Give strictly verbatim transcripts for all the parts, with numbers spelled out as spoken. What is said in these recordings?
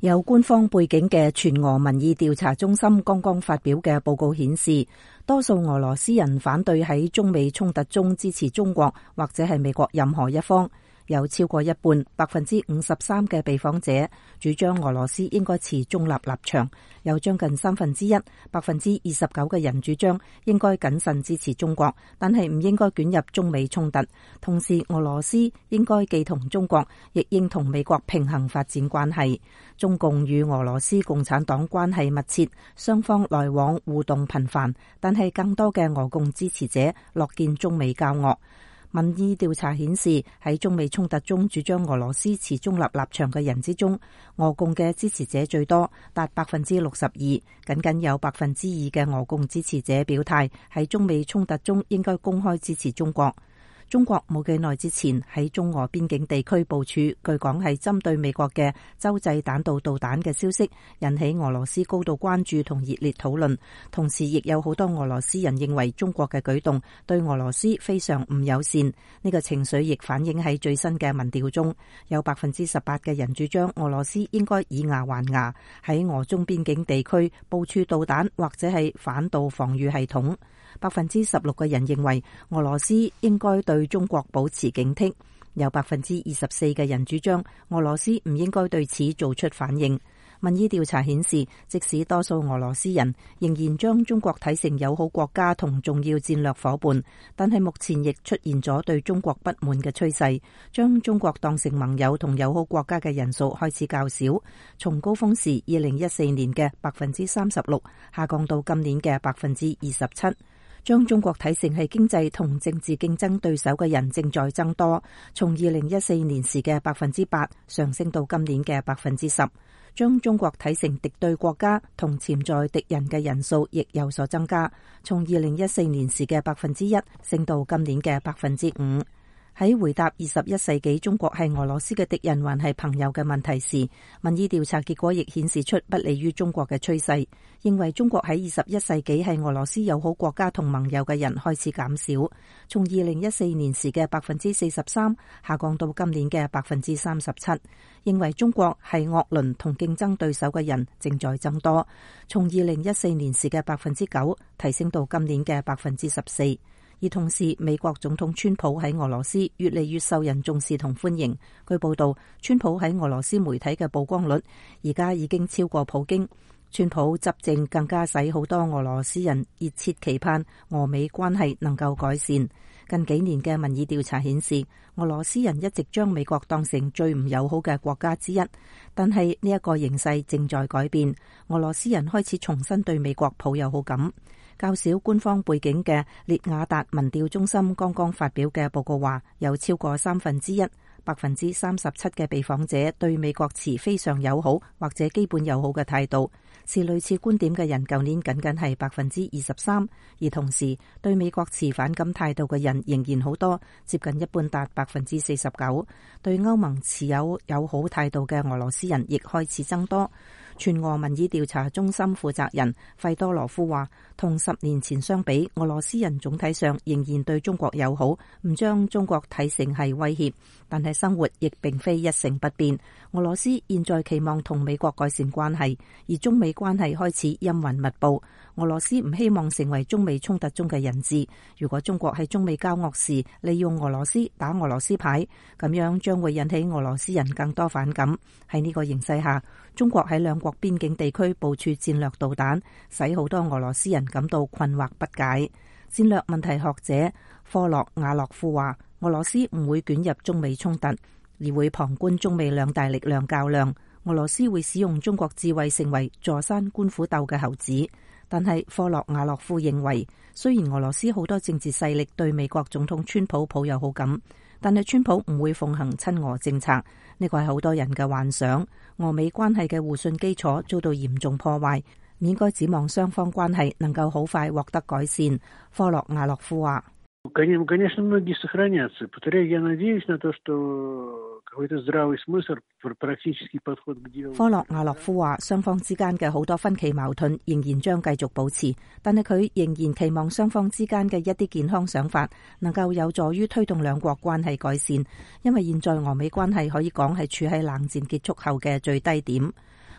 有官方背景嘅全俄民意調查中心剛剛發表嘅報告顯示，多數俄羅斯人反對喺中美衝突中支持中國或者係美國任何一方。有超過一半，百分之五十三嘅被訪者主張俄羅斯應該持中立立場，有將近三分之一，百分之二十九嘅人主張應該謹慎支持中國，但係唔應該捲入中美衝突。同時，俄羅斯應該既同中國，亦應同美國平衡發展關係。中共與俄羅斯共產黨關係密切，雙方來往互動頻繁，但係更多嘅俄共支持者樂見中美交惡。民意調查顯示，喺中美衝突中主張俄羅斯持中立立場嘅人之中，俄共嘅支持者最多，達百分之六十二，僅僅有百分之二嘅俄共支持者表態喺中美衝突中應該公開支持中國。中國冇幾耐之前喺中俄邊境地區部署，據講係針對美國嘅洲際彈道導彈嘅消息，引起俄羅斯高度關注同熱烈討論。同時，亦有好多俄羅斯人認為中國嘅舉動對俄羅斯非常唔友善。呢個情緒亦反映喺最新嘅民調中，有百分之十八嘅人主張俄羅斯應該以牙還牙，喺俄中邊境地區部署導彈或者係反導防禦系統。百分之十六嘅人認為俄羅斯應該對中國保持警惕，有百分之二十四嘅人主張俄羅斯唔應該對此做出反應。民意調查顯示，即使多數俄羅斯人仍然將中國睇成友好國家同重要戰略夥伴，但係目前亦出現咗對中國不滿嘅趨勢，將中國當成盟友同友好國家嘅人數開始較少，從高峰時二零一四年嘅百分之三十六下降到今年嘅百分之二十七。將中國睇成係經濟同政治競爭對手嘅人正在增多，從二零一四年時嘅百分之八上升到今年嘅百分之十。將中國睇成敵對國家同潛在敵人嘅人數亦有所增加，從二零一四年時嘅百分之一升到今年嘅百分之五。喺回答二十一世紀中國係俄羅斯嘅敵人還係朋友嘅問題時，民意調查結果亦顯示出不利於中國嘅趨勢，認為中國喺二十一世紀係俄羅斯友好國家同盟友嘅人開始減少，從二零一四年時嘅百分之四十三下降到今年嘅百分之三十七。認為中國係惡鄰同競爭對手嘅人正在增多，從二零一四年時嘅百分之九提升到今年嘅百分之十四。而同時，美國總統川普喺俄羅斯越嚟越受人重視同歡迎。據報道，川普喺俄羅斯媒體嘅曝光率而家已經超過普京。川普執政更加使好多俄羅斯人熱切期盼俄美關係能夠改善。近幾年嘅民意調查顯示，俄羅斯人一直將美國當成最唔友好嘅國家之一，但係呢一個形勢正在改變，俄羅斯人開始重新對美國抱有好感。較少官方背景嘅列雅達民調中心剛剛發表嘅報告話，有超過三分之一，百分之三十七嘅被訪者對美國持非常友好或者基本友好嘅態度。持類似觀點嘅人，舊年僅僅係百分之二十三，而同時對美國持反感態度嘅人仍然好多，接近一半達百分之四十九。對歐盟持有友好態度嘅俄羅斯人亦開始增多。全俄民意調查中心負責人費多羅夫話，同十年前相比，俄羅斯人總體上仍然對中國友好，唔將中國睇成係威脅，但係生活亦並非一成不變。俄羅斯現在期望同美國改善關係，而中美關係開始陰雲密布。俄羅斯唔希望成為中美衝突中嘅人質。如果中國喺中美交惡時利用俄羅斯打俄羅斯牌，咁樣將會引起俄羅斯人更多反感。喺呢個形勢下，中國喺兩國邊境地區部署戰略導彈，使好多俄羅斯人感到困惑不解。戰略問題學者科洛瓦洛夫話，俄羅斯唔會捲入中美衝突，而會旁觀中美兩大力量較量。俄羅斯會使用中國智慧成為坐山觀虎鬥嘅猴子。但係科洛瓦洛夫認為，雖然俄羅斯好多政治勢力對美國總統川普抱有好感，但係川普唔會奉行親俄政策，呢個係好多人嘅幻想。俄美關係嘅互信基礎遭到嚴重破壞，唔應該指望雙方關係能夠好快獲得改善。科洛瓦洛夫話， конечно, многие сохранятся. Повторяю, я надеюсь на то, что какой-то здравый смысл, практический подход к делу. 科洛瓦洛夫話，雙方之間嘅好多分歧矛盾仍然將繼續保持，但係佢仍然期望雙方之間嘅一啲健康想法能夠有助於推動兩國關係改善，因為現在俄美關係可以講係處喺冷戰結束後嘅最低點。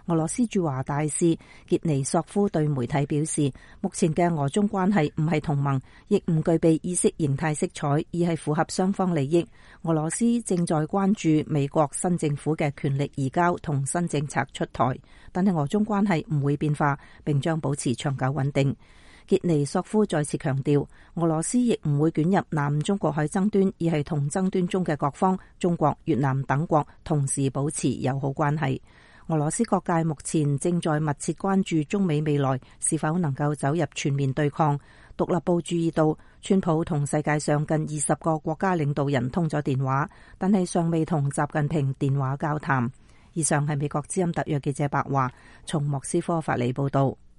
俄羅斯駐華大使傑尼索夫對媒體表示，目前嘅俄中關係唔係同盟，亦唔具備意識形態色彩，而係符合雙方利益。俄羅斯正在關注美國新政府嘅權力移交同新政策出台，但係俄中關係唔會變化，並將保持長久穩定。傑尼索夫再次強調，俄羅斯亦唔會捲入南中國海爭端，而係同爭端中嘅各方，中國、越南等國同時保持友好關係。俄羅斯各界目前正在密切關注中美未來是否能夠走入全面對抗。獨立報注意到，川普同世界上近二十個國家領導人通咗電話，但係尚未同習近平電話交談。以上係美國之音特約記者白華從莫斯科發嚟報道。